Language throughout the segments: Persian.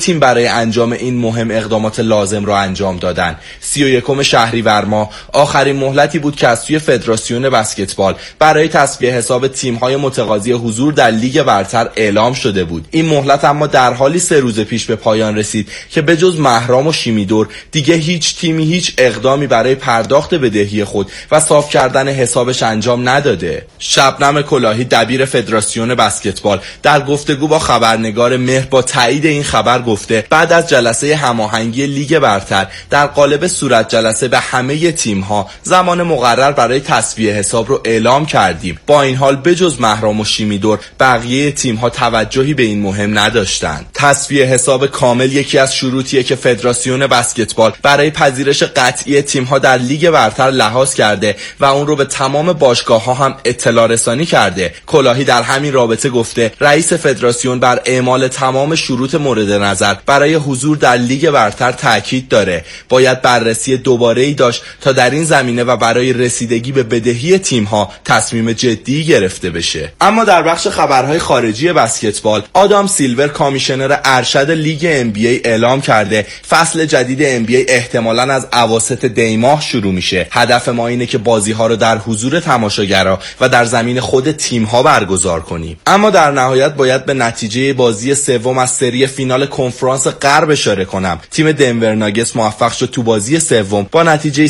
تیم برای انجام این مهم اقدامات لازم را انجام دادن. 31 شهریور ماه آخرین مهلتی بود که از سوی فدراسیون بسکتبال برای تصفیه حساب تیم‌های متقاضی حضور در لیگ برتر اعلام شده بود. این مهلت اما در حالی 3 روز پیش به پایان رسید که به جز مهرام و شیمیدور دیگه هیچ تیمی هیچ اقدامی برای پرداخت بدهی خود و صاف کردن حسابش انجام نداده. شبنم کلاهی دبیر فدراسیون بسکتبال در گفتگو با خبرنگار مهر با تایید این خبر گفته بعد از جلسه هماهنگی لیگ برتر در قالب صورت جلسه به همه تیم‌ها زمان مقرر برای تصفیه حساب رو اعلام کردیم. با این حال بجز مهرام و شیمیدور بقیه تیم‌ها توجهی به این مهم نداشتند. تصفیه حساب کامل یکی از شروطیه که فدراسیون بسکتبال برای پذیرش قطعی تیم‌ها در لیگ برتر لحاظ کرده و اون رو به تمام باشگاه‌ها هم اطلاع رسانی کرده. کلاهی در همین رابطه گفته رئیس فدراسیون بر اعمال تمام شروط مورد نظر برای حضور در لیگ برتر تاکید داره. باید بررسی دوباره‌ای داشت تا در این زمینه و برای رسیدگی به بدهی تیم‌ها تصمیم جدی گرفته بشه. اما در بخش خبرهای خارجی بسکتبال، آدام سیلور کامیشنر ارشد لیگ NBA اعلام کرده فصل جدید NBA احتمالاً از اواسط دی ماه شروع میشه. هدف ما اینه که بازی‌ها رو در حضور تماشاگرها و در زمین خود تیم‌ها برگزار کنیم. اما در نهایت باید به نتیجه بازی سوم از سری فینال کنفرانس غرب اشاره کنم. تیم دنور ناگتس موفق شد تو بازی سوم با نتیجه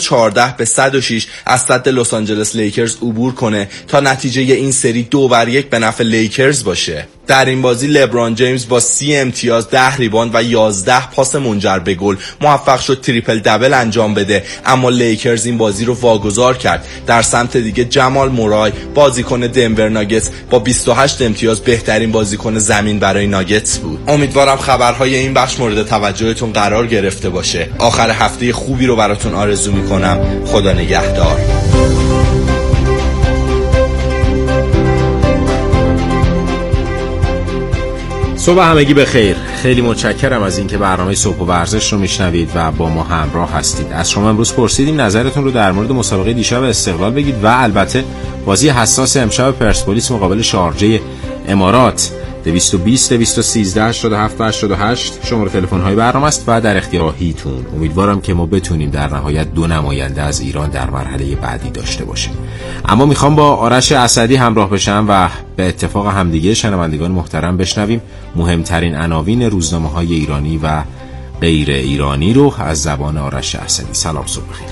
114-106 از صد لس آنجلس لیکرز عبور کنه تا نتیجه این سری 2-1 به نفع لیکرز باشه. در این بازی لبران جیمز با 30 امتیاز 10 ریباند و 11 پاس منجر به گل موفق شد تریپل دبل انجام بده، اما لیکرز این بازی رو واگذار کرد. در سمت دیگه جمال مورای بازیکن دنور ناگتس با 28 امتیاز بهترین بازیکن زمین برای ناگتس بود. امیدوارم خبرهای این بخش مورد توجهتون قرار گرفته باشه. آخر هفته خوبی رو براتون آرزو میکنم. خدا نگهدار. صبح همگی بخیر. خیلی متشکرم از اینکه برنامه صبح و ورزش رو میشنوید و با ما همراه هستید. از شما امروز پرسیدیم نظرتون رو در مورد مسابقه دیشب استقلال بگید و البته بازی حساس امشب پرسپولیس مقابل شارجه امارات. 220 213 87 88 شماره تلفن های برنامه است و در اختیارتون. امیدوارم که ما بتونیم در نهایت 2 نماینده از ایران در مرحله بعدی داشته باشیم. اما میخوام با آرش اسدی همراه بشم و به اتفاق همدیگه شنوندگان محترم بشنویم مهمترین عناوین روزنامه‌های ایرانی و غیر ایرانی رو از زبان آرش اسدی. سلام، صبح بخیر.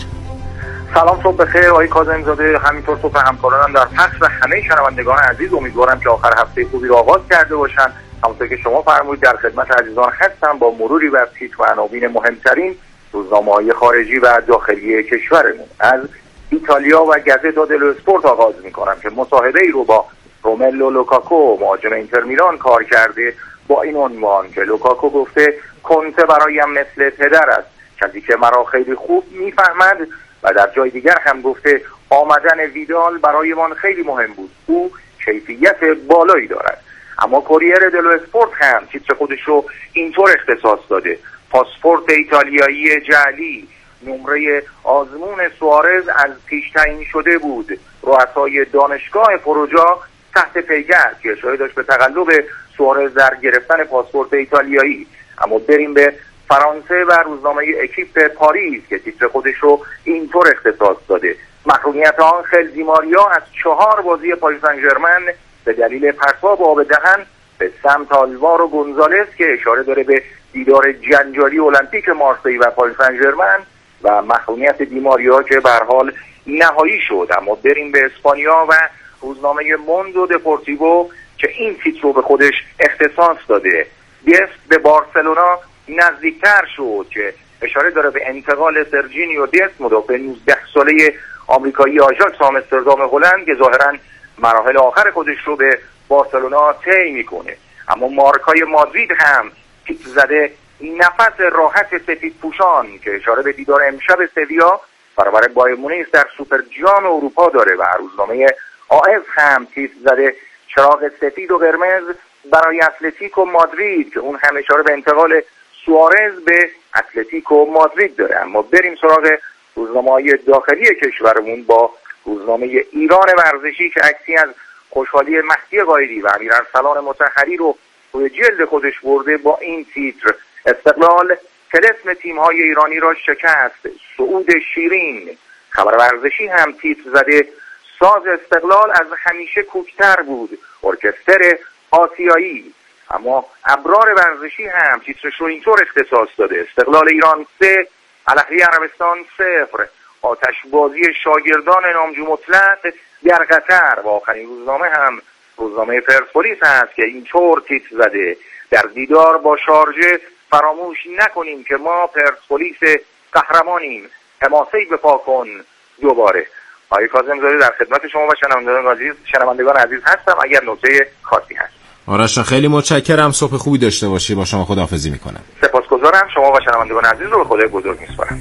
سلام، صبح بخیر آقای کاظمی‌زاده. همینطور صبح همکارانم در پخش و همه شنوندگان عزیز. امیدوارم که آخر هفته خوبی رو آغاز کرده باشن. همونطور که شما فرمودید در خدمت عزیزان هستم با مروری بر تیتر و عناوین مهمترین روزنامه‌های خارجی و داخلی کشورمون. از ایتالیا و گازتا دلو اسپورت آغاز می‌کنم که مصاحبه‌ای رو با روملو لوکاکو مهاجم اینتر میلان کار کرده با این عنوان که لوکاکو گفته کنته برایم مثل پدر است، کسی که مرا خیلی خوب میفهمد. و در جای دیگر هم گفته آمدن ویدال برایمان خیلی مهم بود، او کیفیت بالایی دارد. اما کوریر دلو اسپورت هم تیتر خودش رو اینطور اختصاص داده: پاسپورت ایتالیایی جعلی، نمره آزمون سوارز از پیش تعیین شده بود. رؤسای دانشگاه پروجا تحت پیگر، که اشاره داشت به تقلب سوارز در گرفتن پاسپورت ایتالیایی. اما بریم به فرانسه و روزنامه اکیپ پاریس که تیتر خودش رو اینطور اختصاص داده: محرومیت آنخل دیماریا از 4 بازی پاریس سن ژرمن به دلیل پرتاب آب دهن به سمت آلوارو گونزالز، که اشاره داره به دیدار جنجالی المپیک مارسی و پاریس سن ژرمن و محرومیت دیماریا که به هر حال نهایی شد. اما بریم به اسپانیا و روزنامه موندو دپورتیوو که این تیتر رو به خودش اختصاص داده: دست به بارسلونا نزدیکتر شد، که اشاره داره به انتقال سرجینیو دست، مدافع 19 ساله آمریکایی آژاکس آمستردام هلند که ظاهراً مراحل آخر خودش رو به بارسلونا طی میکنه. اما مارکای مادرید هم تیتر زده نفس راحت سفید پوشان، که اشاره به دیدار امشب سویا برابر بایر مونیخ در سوپر جام اروپا داره. و روزنامه آز هم تیتر زده چراغ سفید و قرمز برای اتلتیکو مادرید، که اون هم اشاره به انتقال سوارز به اتلتیکو مادرید داره. اما بریم سراغ روزنامه‌های داخلی کشورمون با روزنامه ایران ورزشی که عکسی از خوشحالی مهدی قائدی و امیرارسلان مطهری رو روی جلد خودش برده با این تیتر: استقلال طلسم تیم‌های ایرانی را شکست، صعود شیرین. خبر ورزشی هم تیتر زده: ساز استقلال از همیشه کوکتر بود، ارکستر آسیایی. اما ابرار ورزشی هم تیترش رو اینطور اختصاص داده: استقلال ایران 3 الاهلی عربستان 0. آتشبازی شاگردان نامجو مطلق در قطر. و آخرین روزنامه هم روزنامه پرسپولیس هست که اینطور تیتر زده: در دیدار با شارژه فراموش نکنیم که ما پرسپولیس قهرمانیم، حماسه‌ای بپا کن دوباره. آقای کاظم‌زاده در خدمت شما و شنوندگان عزیز هستم اگر نکته خاصی هست. آرش خیلی متشکرم، صبح خوبی داشته باشی. با شما خداحافظی میکنم. سپاسگزارم. شما و شنوندگان عزیز رو به خدای بزرگ میسپارم.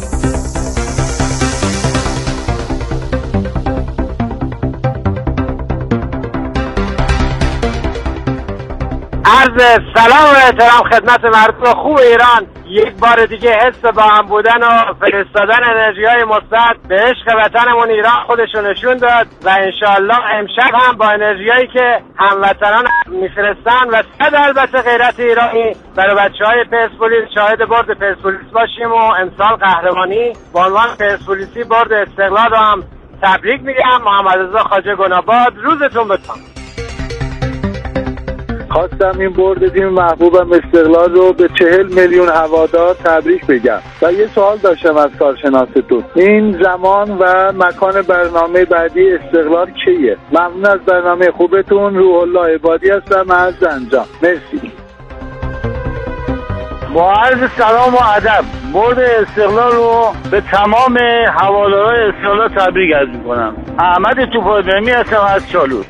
عرض سلام و احترام خدمت مردم خوب ایران. یک بار دیگه حس با هم بودن و فرستادن انرژی‌های مثبت به عشق وطنمون ایران خودشو نشون داد و انشالله امشب هم با انرژیایی که هموطنان میفرستن و صد البته غیرت ایرانی برای بچه‌های پرسپولیس شاهد برد پرسپولیس باشیم و امسال قهرمانی با عنوان پرسپولیسی برد استقلال رو هم تبریک میگم. محمد رضا خواجه گناباد، روزتون بخیر. خواستم این برد تیم محبوبم استقلال رو به 40 میلیون هوادار تبریک بگم و یه سوال داشتم از کارشناستون: این زمان و مکان برنامه بعدی استقلال کیه؟ ممنون از برنامه خوبتون. روح الله عبادی هستم از زنجان. مرسی. با عرض سلام و ادب، برد استقلال رو به تمام هوادارهای استقلال تبریک عرض می‌کنم. احمد توپادمی هستم از چالوس.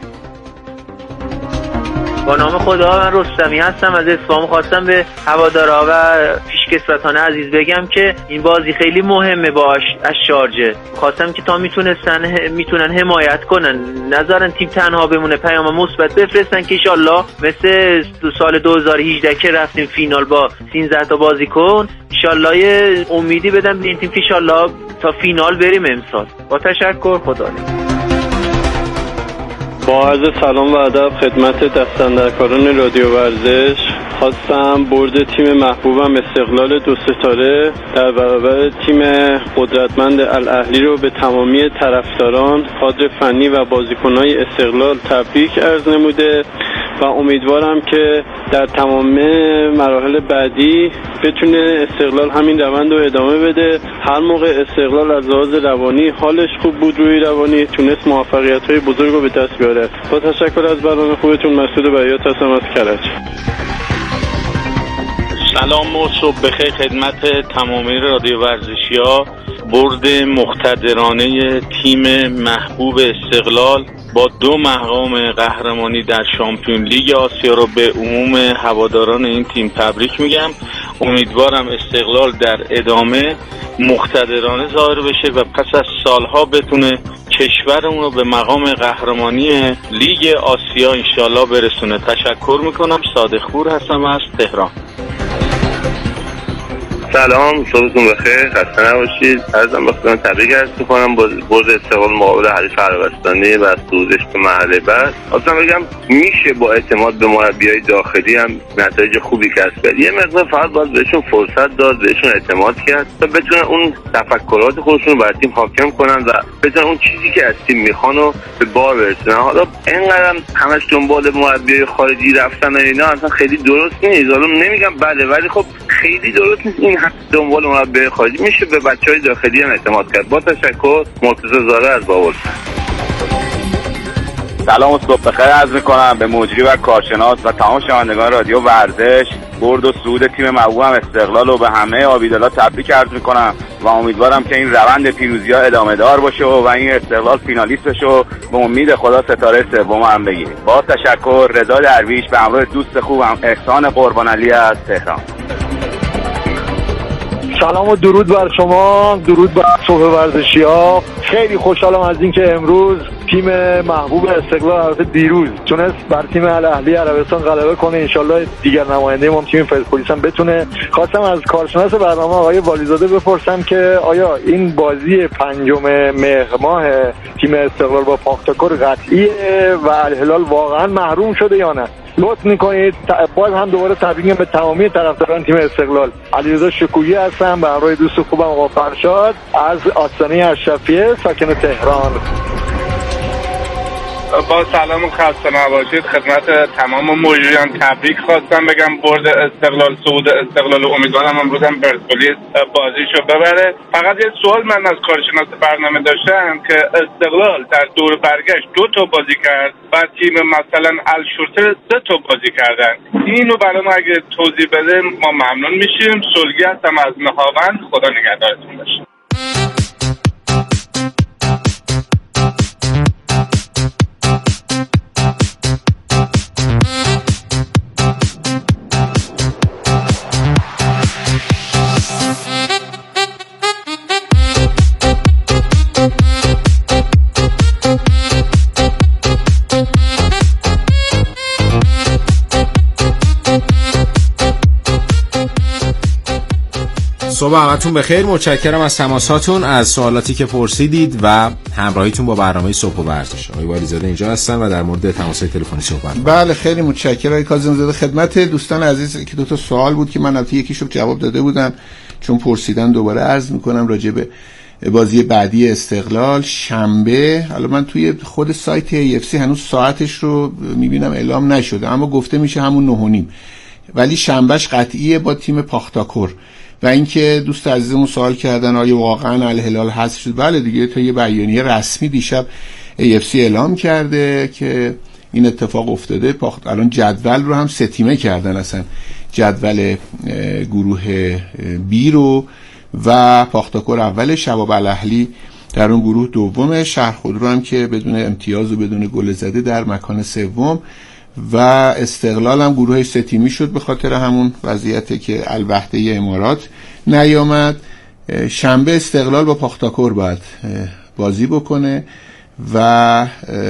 با نام خدا، من رستمی هستم از اصفهان. خواستم به هوادارها و پیشکسوتان عزیز بگم که این بازی خیلی مهمه از شارجه. خواستم که تا میتونن حمایت کنن، نذارن تیم تنها بمونه، پیام مثبت بفرستن که انشالله مثل سال 2018 که رفتیم فینال با 13 تا بازیکن، انشالله یه امیدی بدن به این تیم که انشالله تا فینال بریم امسال. با تشکر، خدا نگهدار. با عرض سلام و ادب خدمت دستاندرکاران رادیو ورزش، خواستم برد تیم محبوبم استقلال 2 ستاره در برابر تیم قدرتمند الاهلی رو به تمامی طرفداران، کادر فنی و بازیکن‌های استقلال تبریک عرض نموده و امیدوارم که در تمام مراحل بعدی بتونه استقلال همین روند رو ادامه بده. هر موقع استقلال از لحاظ روانی حالش خوب بود، روی روانی تونست موفقیت‌های بزرگ رو به دست بیاره. با تشکر از برنامه خوبتون. مسعود بیات هستم از کرج. سلام و صبح بخیر خدمت تمامی رادیو ورزشی‌ها. برد مقتدرانه تیم محبوب استقلال با 2 مقام قهرمانی در شامپیون لیگ آسیا رو به عموم هواداران این تیم تبریک میگم. امیدوارم استقلال در ادامه مقتدرانه ظاهر بشه و پس از سالها بتونه کشورمون رو به مقام قهرمانی لیگ آسیا انشالله برسونه. تشکر میکنم. صادق پور هستم از تهران. سلام، صبحتون بخیر، خسته نباشید. عرضم به خدمت تبریک عرض می‌کنم با برد استقلال مقابل حریف عربستانی و صعودش به مرحله بعد. اصلا بگم میشه با اعتماد به مربیای داخلی هم نتایج خوبی کسب کرد. یه مقدار فقط باید بهشون فرصت داد، بهشون اعتماد کرد تا بتونن اون تفکرات خودشون رو بر تیم حاکم کنن و بتونن اون چیزی که از تیم میخوان رو به بار برسونن. حالا اینقدر همش دنبال مربیای خارجی رفتن و اینا اصلا خیلی درست نیست. حالا نمیگم بله، ولی خب خیلی درست نیست این دنبال مربی خارجی. میشه به بچهای داخلی هم اعتماد کرد. با تشکر. مرتضی زاده از بابل. سلام و صبح بخیر عرض میکنم به مجری و کارشناس و تمام شنوندگان رادیو ورزش. برد و صعود تیم محبوبم استقلال رو به همه آبیدلا تبریک عرض میکنم و امیدوارم که این روند پیروزی‌ها ادامه دار باشه و این استقلال فینالیست بشه و به امید خدا ستاره سوم هم بگیریم. با تشکر. رضا درویش به همراه دوست خوبم احسان قربانعلی از تهران. سلام و درود بر شما، درود بر صبح ورزشی‌ها. خیلی خوشحالم از اینکه امروز تیم محبوب استقلال دیروز تونست بر تیم الاهلی عربستان غلبه کنه. انشالله دیگر نماینده ما تیم پرسپولیس هم بتونه. خواستم از کارشناس برنامه آقای والیزاده بپرسم که آیا این بازی 5 مهر ماه تیم استقلال با پاختاکور قطعیه و الهلال واقعا محروم شده یا نه؟ لطف میکنید. باز هم دوباره تبریک به تمامی طرفداران تیم استقلال. علیرضا شکویی هستم به همراه دوست خوبم آقا فرشاد از آستانه اشرفیه ساکن تهران. با سلام و خسته نباشید خدمت تمام مجریان. تبریک خواستم بگم برد استقلال، صعود استقلال، و امیدوارم امروز هم پرسپولیس بازیشو ببره. فقط یه سوال من از کارشناس برنامه داشتم که استقلال در دور برگشت 2 تا بازی کرد و تیم مثلا الشورتر 3 تا بازی کردن. اینو برام اگه توضیح بده ما ممنون میشیم. سلگی هستم از مهاوند. خدا نگهدارتون باشه. صبح همتون بخیر. متشکرم از تماساتون، از سوالاتی که پرسیدید و همراهیتون با برنامه صبح و ورزش. آقای والیزاده اینجا هستن و در مورد تماس‌های تلفنی صحبت کنیم. بله خیلی متشکرم آقای کاظمی‌زاده. خدمت دوستان عزیز که 2 تا سوال بود که من البته یکیشو جواب داده بودم، چون پرسیدن دوباره عرض می‌کنم راجع به بازی بعدی استقلال شنبه. حالا من توی خود سایت AFC هنوز ساعتش رو می‌بینم اعلام نشده، اما گفته میشه همون 9:30، ولی شنبهش قطعیه با تیم پاختاکور. و اینکه دوست عزیزمون سوال کردن آیا واقعا الهلال حذف شد؟ بله دیگه، تا یه بیانیه رسمی دیشب AFC اعلام کرده که این اتفاق افتاده. الان جدول رو هم 3 تیمه کردن، اصلا جدول گروه B رو، و پاختاکور اول، شباب الاهلی در اون گروه دومه، شهرخودرو هم که بدون امتیاز و بدون گل زده در مکان سوم، و استقلال هم گروه 3 تیمی شد به خاطر همون وضعیتی که الوحده امارات نیامد. شنبه استقلال با پاختاکور باید بازی بکنه و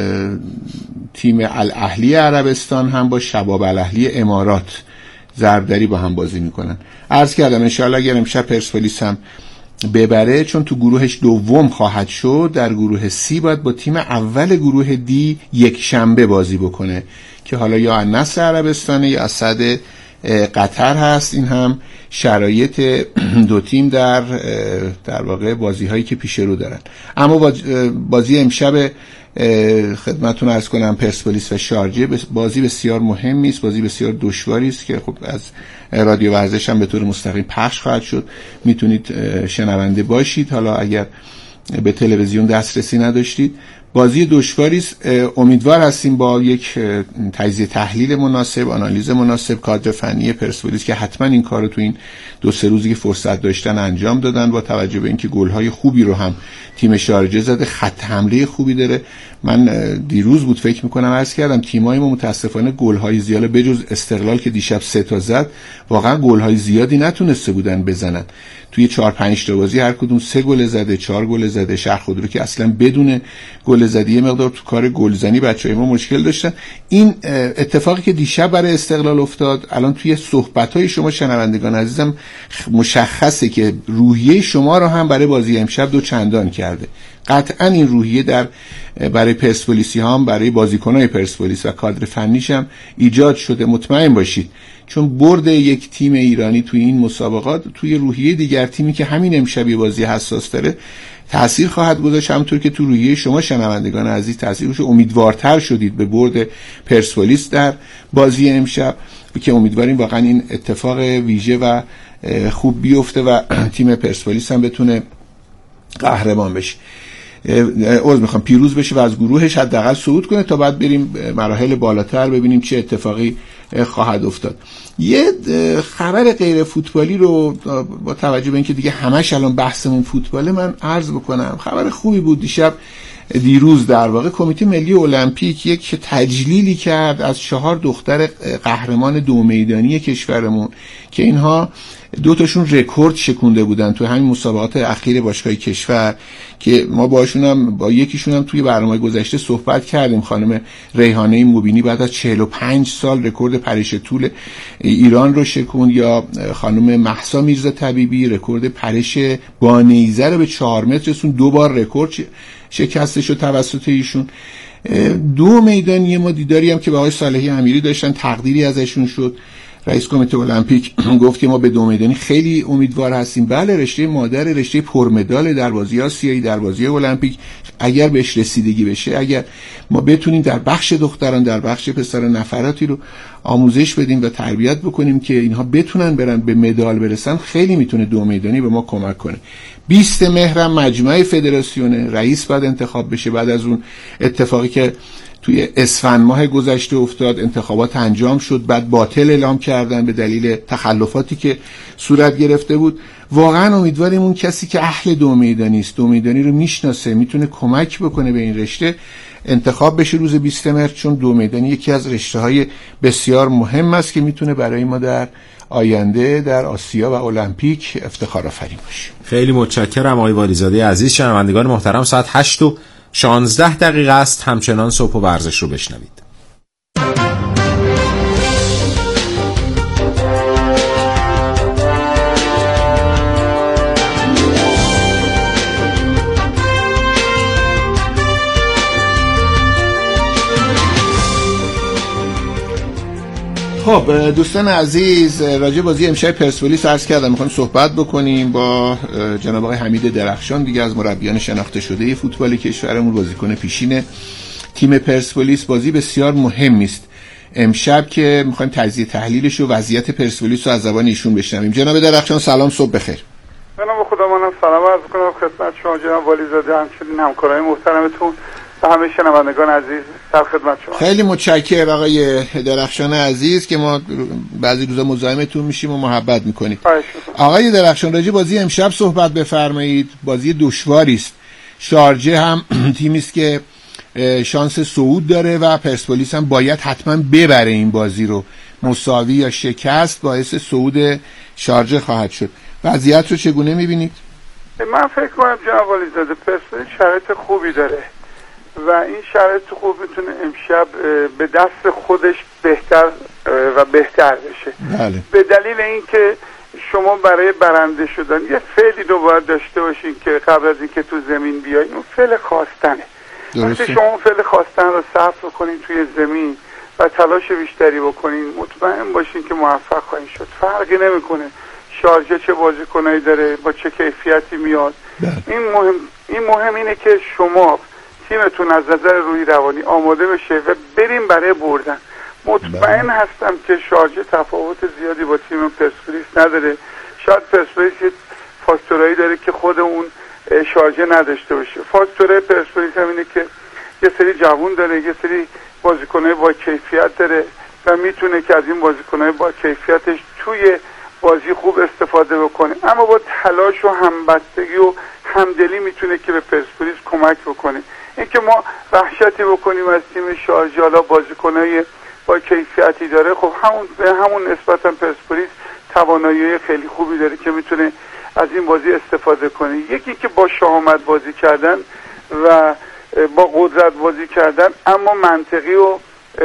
تیم الاهلی عربستان هم با شباب الاهلی امارات ضربدری با هم بازی میکنن. عرض کردم انشاءالله اگر امشب پرسپولیس هم ببره، چون تو گروهش دوم خواهد شد، در گروه C باید با تیم اول گروه D یک شنبه بازی بکنه که حالا یا النصر عربستانه یا اسد قطر هست. این هم شرایط 2 تیم در واقع بازی هایی که پیش رو دارن. اما بازی امشب خدمتتون عرض کنم پرسپولیس و شارجه بازی بسیار مهمی است، بازی بسیار دشواری است که خب از رادیو ورزش هم به طور مستقیم پخش خواهد شد. میتونید شنونده باشید حالا اگر به تلویزیون دسترسی نداشتید. بازی دشواری است. امیدوار هستیم با یک تجزیه تحلیل مناسب، آنالیز مناسب، کادر فنی پرسپولیس که حتما این کارو تو این 2-3 روزی که فرصت داشتن انجام دادن، با توجه به اینکه گل‌های خوبی رو هم تیم شارجه زده، خط حمله خوبی dare. من دیروز بود فکر می‌کنم عرض کردم تیم‌های ما متاسفانه گل‌های زیاد بجز استقلال که دیشب 3 تا زد، واقعا گل‌های زیادی نتونسته بودن بزنن. توی 4-5 تا بازی هر کدوم 3 گل زده، 4 گل زده. شهرخودرو که اصلا بدون گل زدی مقدار تو کار گلزنی بچه‌های ما مشکل داشتن. این اتفاقی که دیشب برای استقلال افتاد، الان توی صحبت‌های شما شنوندگان عزیزم مشخصه که روحیه شما رو هم برای بازی امشب 2 چندان کرده. قطعا این روحیه برای پرسپولیسی ها هم برای بازیکن‌های پرسپولیس و کادر فنیش هم ایجاد شده. مطمئن باشید چون برد یک تیم ایرانی توی این مسابقات توی روحیه دیگر تیمی که همین امشبی بازی حساس داره تأثیر خواهد گذاشت، همونطور که تو روحیه شما شنوندگان عزیز تأثیر گذاشت. امیدوارتر شدید به برد پرسپولیس در بازی امشب که امیدواریم واقعا این اتفاق ویژه و خوب بیفته و تیم پرسپولیس هم بتونه قهرمان بشه. میخوام پیروز بشه و از گروهش حداقل صعود کنه تا بعد بریم مراحل بالاتر ببینیم چه اتفاقی خواهد افتاد. یه خبر غیر فوتبالی رو با توجه به اینکه دیگه همش الان بحثمون فوتباله من عرض بکنم. خبر خوبی بود دیشب دیروز در واقع کمیته ملی المپیک یک تجلیلی کرد از 4 دختر قهرمان 2 میدانی کشورمون که اینها 2 تاشون رکورد شکونده بودن تو همین مسابقات اخیر باشگاه کشور که ما با یکیشون هم توی برنامه گذشته صحبت کردیم. خانم ریحانه مبینی بعد از 45 سال رکورد پرش طول ایران رو شکوند، یا خانم مهسا میرزا طبیبی رکورد پرش با نیزه رو به 4 متر رسوند، 2 بار رکورد شکسته شد توسط ایشون. 2 میدانی ما دیداری هم که با آقای صالحی امیری داشتن، تقدیری ازشون شد. رئیس کمیته المپیک گفت که ما به 2 میدانی خیلی امیدوار هستیم. بله، رشته مادر رشته پرمدال در بازی آسیایی، در بازی المپیک اگر بهش رسیدگی بشه، اگر ما بتونیم در بخش دختران در بخش پسران نفراتی رو آموزش بدیم و تربیت بکنیم که اینها بتونن برن به مدال برسن، خیلی میتونه 2 میدانی به ما کمک کنه. 20 مهر مجمع فدراسیون رئیس بعد انتخاب بشه. بعد از اون اتفاقی که توی اسفند ماه گذشته افتاد، انتخابات انجام شد، بعد باطل اعلام کردن به دلیل تخلفاتی که صورت گرفته بود. واقعا امیدواریم اون کسی که اهل 2 میدانی است، 2 میدانی رو میشناسه، میتونه کمک بکنه به این رشته، انتخاب بشه روز 20 مهر، چون 2 میدانی یکی از رشته‌های بسیار مهم است که میتونه برای ما در آینده در آسیا و المپیک افتخار آفرین باشه. خیلی متشکرم آقای والیزاده عزیز. شنوندگان محترم، ساعت 8:16 است. همچنان صبح و ورزش رو بشنوید. خب دوستان عزیز، راجع بازی امشب پرسپولیس عرض کردم میخوام صحبت بکنیم با جناب آقای حمید درخشان، دیگه از مربیان شناخته شده فوتبال کشورمون، بازیکن پیشین تیم پرسپولیس. بازی بسیار مهمی است امشب که میخوایم تجزیه تحلیلش و وضعیت پرسپولیس رو از زبان ایشون بشنویم. جناب درخشان سلام، صبح بخیر. سلام، خدا منم سلام عرض کنم خدمت شما جناب والیزاده، همچنین همکارای محترمتون و همه شنوندگان عزیز در خدمت شما. خیلی متشکرم آقای درخشان عزیز که ما بعضی روزا مزاحمتون میشیم و محبت میکنیم. آقای درخشان، راجع بازی امشب صحبت بفرمایید. بازی دشواری است. شارجه هم تیمی است که شانس صعود داره و پرسپولیس هم باید حتما ببره این بازی رو. مساوی یا شکست باعث صعود شارجه خواهد شد. وضعیت رو چگونه میبینید؟ من فکر کنم جناب والیزاده پرسپولیس شرایط خوبی داره و این شرایط خوب میتونه امشب به دست خودش بهتر و بهتر بشه. بله. به دلیل اینکه شما برای برنده شدن یه فعلی رو باید داشته باشین که قبل از اینکه تو زمین بیاین، اون فعل خواستنه. وقتی شما اون فعل خواستن رو صرف کنین توی زمین و تلاش بیشتری بکنین، مطمئن باشین که موفق خواهید شد. فرقی نمیکنه شارجه چه بازیکنایی داره، با چه کیفیتی میاد. این مهم اینه که شما تیمتون از نظر روحی روانی آماده بشه و بریم برای بردن. مطمئن هستم که شارجه تفاوت زیادی با تیم پرسپولیس نداره. شاید پرسپولیس فاکتورایی داره که خود اون شارجه نداشته باشه. فاکتور پرسپولیس هم اینه که یه سری جوان داره، یه سری بازیکنای با کیفیت داره و میتونه که از این بازیکنای با کیفیتش توی بازی خوب استفاده بکنه، اما با تلاش و همبستگی و همدلی میتونه که به پرسپولیس کمک بکنه. اینکه ما وحشتی بکنیم از تیم شارجه، حالا بازیکنای با کیفیتی داره، خب همون نسبتا پرسپولیس توانایی خیلی خوبی داره که میتونه از این بازی استفاده کنه. یکی که با شهامت بازی کردن و با قدرت بازی کردن اما منطقی و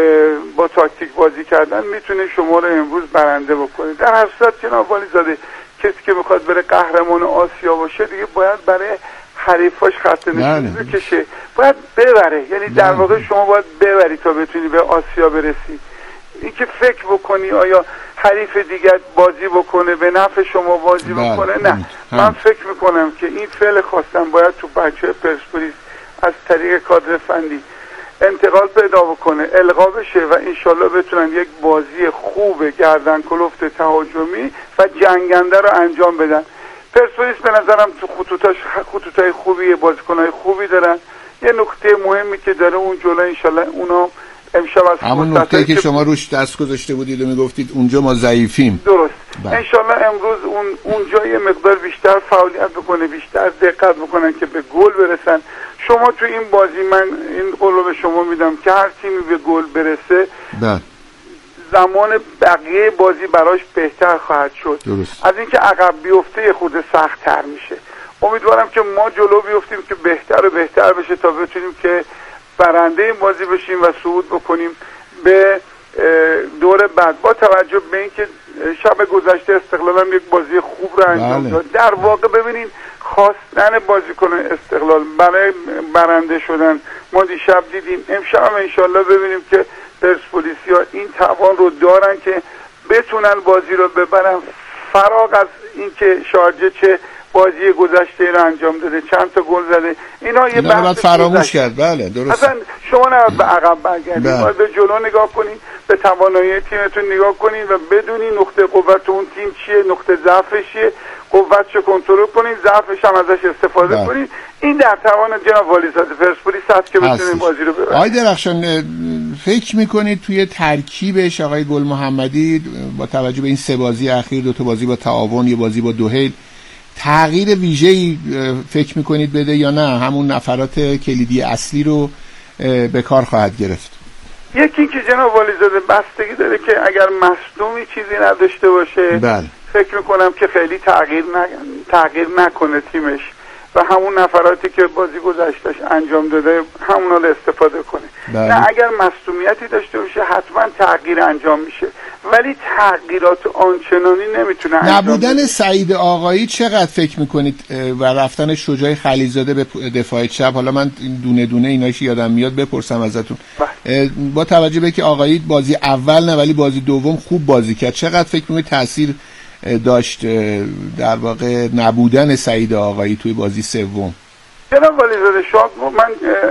با تاکتیک بازی کردن میتونه شما رو امروز برنده بکنه. در هر صورت جناب والیزاده کسی که میخواد بره قهرمان آسیا باشه دیگه باید برای حریفاش خط نشون بکشه، باید ببره. یعنی در واقع شما باید ببری تا بتونی به آسیا برسی. اینکه فکر بکنی آیا حریف دیگر بازی بکنه به نفع شما بازی بکنه، نه. من فکر میکنم که این فعل خواستن باید تو بچه پرسپولیس از طریق کادر فنی انتقال پیدا بکنه، القا بشه و انشالله بتونن یک بازی خوب گردن کلفت تهاجمی و جنگنده رو انجام بدن. پرسپولیس به نظرم تو خطوطای خوبی، بازیکنای خوبی دارن. یه نکته مهمی که داره اون جلو، انشالله اونا امشب از همون نکته‌ای که شما روش دست گذاشته بودید و میگفتید اونجا ما ضعیفیم، درست. انشالله امروز اونجا یه مقدار بیشتر فعالیت بکنه، بیشتر دقت بکنن که به گل برسن. شما تو این بازی من این قول رو به شما میدم که هر تیمی به گل برسه زمان بقیه بازی براش بهتر خواهد شد. از اینکه عقب بیفته خود سخت تر میشه. امیدوارم که ما جلو بیفتیم که بهتر و بهتر بشه تا بتونیم که برنده این بازی بشیم و صعود بکنیم به دور بعد. با توجه به اینکه شب گذشته استقلال هم یک بازی خوب رو انجام داد. در واقع ببینین خواستن بازیکن استقلال برای برنده شدن ما دیشب دیدیم. امشب هم انشالله ببینیم که پرسپولیسیا این توان رو دارن که بتونن بازی رو ببرن، فراغ از اینکه شارجه چه بازی گذشته رو انجام داده، چند تا گل زده، اینا یه بحث فراموش کرد. بله درست. اصلا شما نباید به عقب برگردید، باید به جلو نگاه کنید، به توانایی تیمتون نگاه کنید و بدونید نقطه قوت اون تیم چیه، نقطه ضعفش چیه، قوتشو کنترل کنید، ضعفش هم ازش استفاده کنید. این در توان جناب والیزاده پرسپولیس هست که بتونید بازی رو ببرید. آقای درخشان فکر میکنید توی ترکیبش آقای گل محمدی با توجه به این سه بازی اخیر، دو تا بازی با تعاون، یه بازی با دوحیل، تغییر ویژه‌ای فکر میکنید بده یا نه همون نفرات کلیدی اصلی رو به کار خواهد گرفت؟ یکی که جناب والیزاده بستگی داره که اگر مصدومی چیزی نداشته باشه فکر میکنم که خیلی تغییر نکنه تیمش و همون نفراتی که بازی گذشتهش انجام داده همونا رو استفاده کنه. نه اگر مصدومیتی داشته باشه حتما تغییر انجام میشه، ولی تغییرات آنچنانی نمیتونه انجام نبودن سعید آقایی چقدر فکر میکنید و رفتن شجاع خلیلزاده به دفاع چپ؟ حالا من دونه دونه ایناشو یادم میاد بپرسم ازتون. با توجه به که آقایی بازی اول نه ولی بازی دوم خوب بازی کرد، چقدر فکر میکنید تاثیر داشت در واقع نبودن سعید آقایی توی بازی سوم؟ جناب والیزاده شاد، من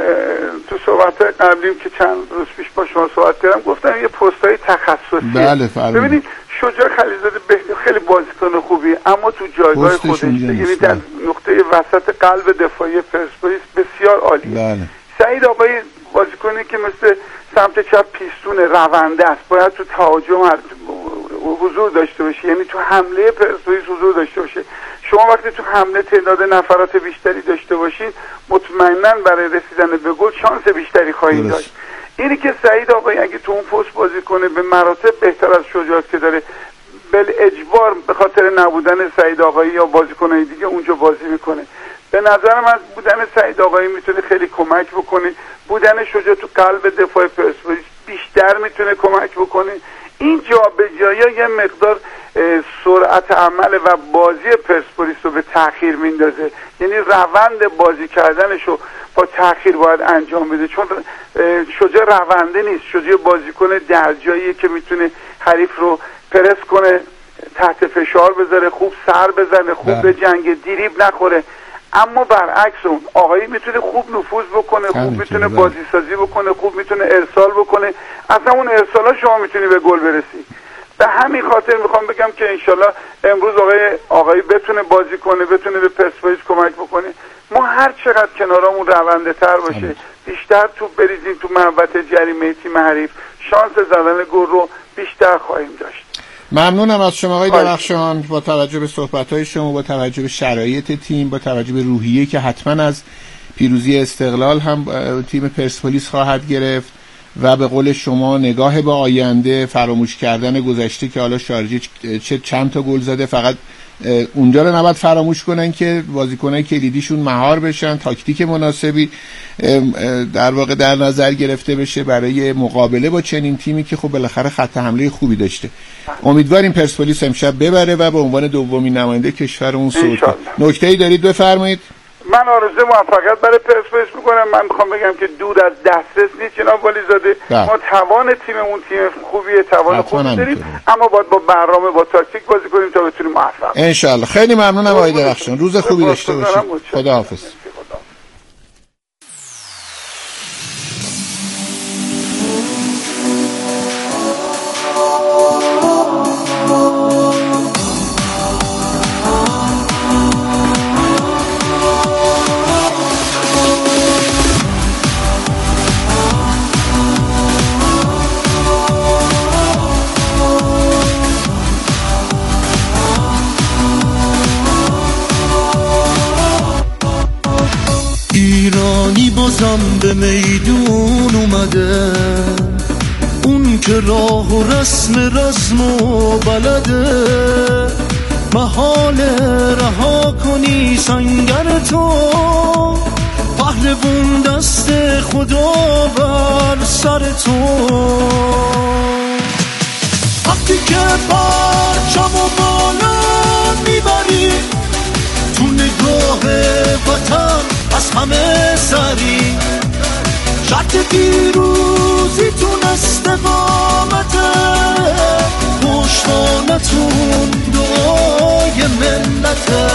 تو صحبت قبلیم که چند روز پیش با شما صحبت کردم گفتم یه پستای تخصصی. بله ببینید شجاع خلیلزاده خیلی بازیکن خوبیه اما تو جایگاه خودش، یعنی در نقطه وسط قلب دفاعی پرسپولیس بسیار عالیه. سعید آقایی بازیکنی که مثل سمت چپ پیستون رونده است، باید تو تهاجم حضور داشته باشه، یعنی تو حمله پرسپولیس حضور داشته باشه. شما وقتی تو حمله تعداد نفرات بیشتری داشته باشین مطمئناً برای رسیدن به گل شانس بیشتری خواهید داشت. اینی که سعید آقایی اگه تو اون پست بازی کنه به مراتب بهتر از شجاعت که داره بالاجبار به خاطر نبودن سعید آقایی یا بازیکنای دیگه اونجا بازی میکنه. به نظر من بودن سعید آقایی میتونه خیلی کمک بکنه، بودن شجاع تو قلب دفاع پرسپولیس بیشتر میتونه کمک بکنه. این جابجایی یه مقدار سرعت عمل و بازی پرسپولیس رو به تأخیر میندازه، یعنی روند بازی کردنش رو با تأخیر باید انجام بده، چون شجاع رونده نیست، شجاع بازیکن درجاییه که میتونه حریف رو پرس کنه، تحت فشار بذاره، خوب سر بزنه، خوب به جنگ، دیریب نخوره. اما برعکس اون آقایی میتونه خوب نفوذ بکنه، خوب میتونه بازی سازی بکنه، خوب میتونه ارسال بکنه، اصلا اون ارسالا شما میتونی به گل برسی. به همین خاطر میخوام بگم که انشالله امروز آقایی بتونه بازی کنه، بتونه به پرسپولیس کمک بکنه. ما هر چقدر کنارمون رونده تر باشه، بیشتر توپ بریزیم تو محوطه جریمه تیم حریف، شانس زدن گل رو بیشتر خواهیم داشت. ممنونم از شما آقای درخشان. با توجه به صحبت‌های شما، با توجه به شرایط تیم، با توجه به روحیه‌ای که حتما از پیروزی استقلال هم تیم پرسپولیس خواهد گرفت و به قول شما نگاه به آینده، فراموش کردن گذشته که حالا شارجه چند تا گل زده، فقط اونجا رو نباید فراموش کنن که بازیکنای کلیدیشون مهار بشن، تاکتیک مناسبی در واقع در نظر گرفته بشه برای مقابله با چنین تیمی که خب بالاخره خط حمله خوبی داشته. امیدواریم پرسپولیس امشب ببره و به عنوان دومین نماینده کشورمون صعود کنه. نکته‌ای دارید بفرمایید. من آرزوی موفقیت برای پرسپولیس میکنم. من میخوام بگم که دور از دسترس نیست جناب والیزاده. ما توان تیممون تیم خوبیه، توان خوبی داریم، اما باید با برنامه، با تاکتیک بازی کنیم تا بتونیم موفق بشیم. ان شاء الله. خیلی ممنونم آقای درخشان. روز خوبی داشته باشید. خداحافظ. بازم به میدون اومده، اون که راه و رسم و بلده، محاله رها کنی سنگر تو، پهلوون دست خدا بر سر تو. وقتی که پرچم و بالا میبری، تو نگاه وطن از همه سری، شرط پیروزی تون استقامته، پشتوانتون دعای ملته.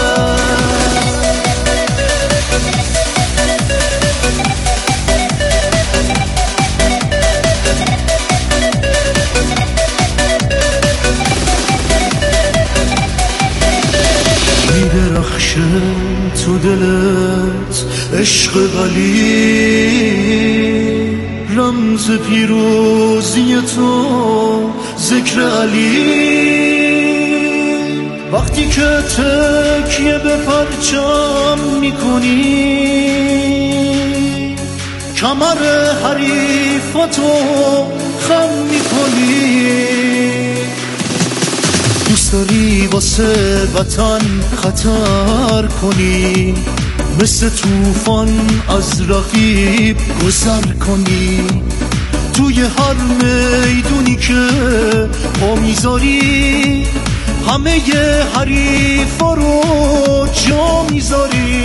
میدرخشه تو دلت عشق ولی، رمز پیروزی تو ذکر علی. وقتی که تکیه به پرچم میکنی، کمر حریفتو خم میکنی. دوست داری واسه وطن خطر کنی، مثل طوفان از رقیب گذر کنی. توی هر میدونی که پا میذاری، همه حریفا رو جا میذاری.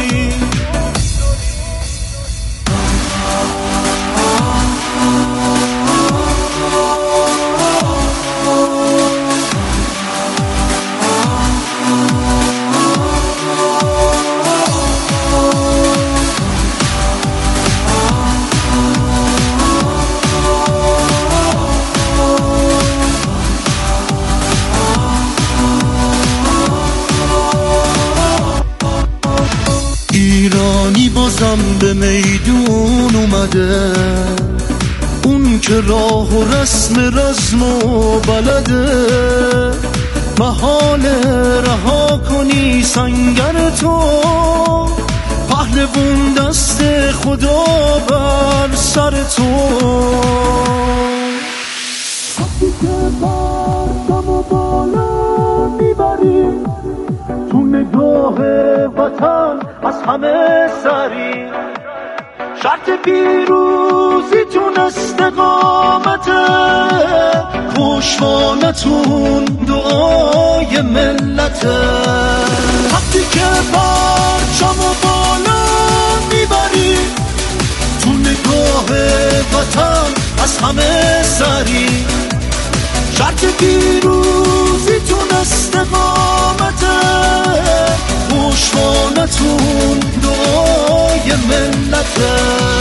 بازم به میدون اومده، اون که راه و رسم و بلده، محاله رها کنی سنگر تو، پهلوون دست خدا بر سر تو. وقتی که بردم و بالا میبری، تو نگاه وطن از همه سری، شرط پیروزیتون استقامته، پشتوانتون دعای ملته. وقتی که پرچم و بالا میبری، تو نگاه وطن از همه سری، شرط پیروزیتون استقامته، پشتوانتون دعای ملته.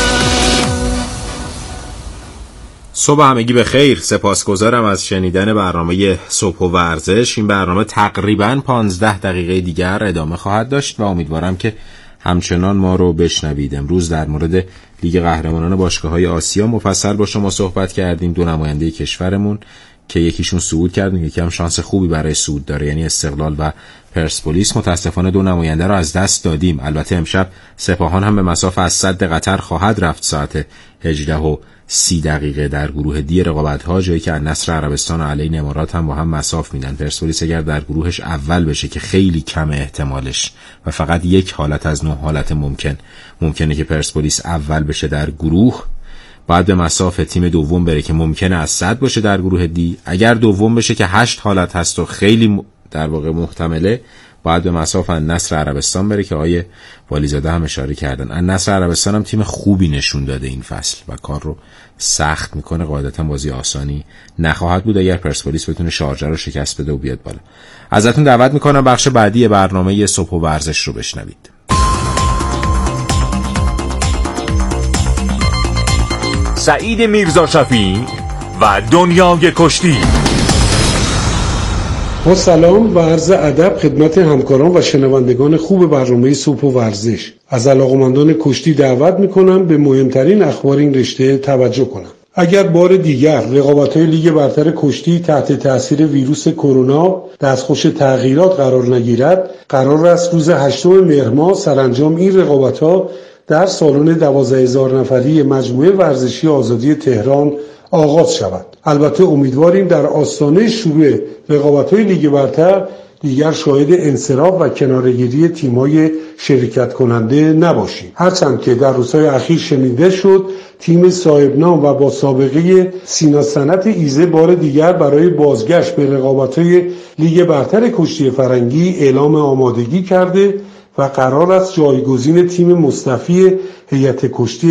صبح همگی به خیر. سپاسگزارم از شنیدن برنامه صبح و ورزش. این برنامه تقریباً 15 دقیقه دیگر ادامه خواهد داشت و امیدوارم که همچنان ما رو بشنوید. امروز در مورد لیگ قهرمانان باشگاه‌های آسیا مفصل با شما صحبت کردیم. دو نماینده کشورمون که یکیشون صعود کردن، یکی هم شانس خوبی برای صعود داره، یعنی استقلال و پرسپولیس. متاسفانه دو نماینده رو از دست دادیم. البته امشب سپاهان هم به مسافت از سد قطر خواهد رفت ساعت 18:30 در گروه دی رقابت‌ها، جایی که النصر عربستان و العین امارات هم با هم مساف میدن. پرسپولیس اگر در گروهش اول بشه که خیلی کم احتمالش و فقط یک حالت از 9 حالت ممکنه که پرسپولیس اول بشه در گروه، بعد به مسافه تیم دوم بره که ممکنه از صد باشه در گروه دی. اگر دوم بشه که 8 حالت هست و خیلی در واقع محتمله، بعد به مسافه النصر عربستان بره که آیه والیزاده هم اشاره کردن. النصر عربستان هم تیم خوبی نشون داده این فصل و کار رو سخت میکنه. قاعدتا بازی آسانی نخواهد بود اگر پرسپولیس بتونه شارجه رو شکست بده و بیاد بالا. ازتون دعوت میکنم بخش بعدی برنامه صبح و ورزش رو بشنوید. سعید میرزا شفیع و دنیای کشتی. با سلام و عرض ادب خدمت همکاران و شنوندگان خوب برنامه صبح و ورزش. از علاقه‌مندان کشتی دعوت میکنم به مهمترین اخبار این رشته توجه کنم. اگر بار دیگر رقابت‌های لیگ برتر کشتی تحت تأثیر ویروس کرونا دستخوش تغییرات قرار نگیرد، قرار است روز 8 مهر ماه سرانجام این رقابت‌ها در سالن 12,000 نفری مجموعه ورزشی آزادی تهران آغاز شود. البته امیدواریم در آستانه شروع رقابت‌های لیگ برتر دیگر شاهد انصراف و کناره‌گیری تیم‌های شرکت کننده نباشیم. هرچند که در روزهای اخیر شنیده شد تیم صاحب نام و با سابقه سینا صنعت ایزه بار دیگر برای بازگشت به رقابت‌های لیگ برتر کشتی فرنگی اعلام آمادگی کرده و قرار است جایگزین تیم مصطفی هیئت کشتی